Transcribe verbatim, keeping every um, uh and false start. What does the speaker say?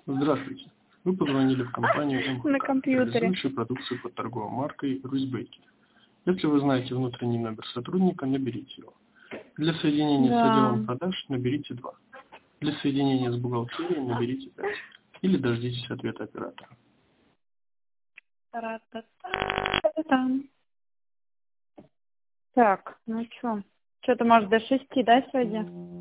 Здравствуйте. Вы позвонили в компанию На МХК, компьютере. реализующую продукцию под торговой маркой «Русбейкер». Если вы знаете внутренний номер сотрудника, наберите его. Для соединения с отделом Да. продаж наберите два. Для соединения с бухгалтерией наберите пять. Или дождитесь ответа оператора. Та-та-та-та-та. Так, ну что? Что-то может до шести, да, сегодня?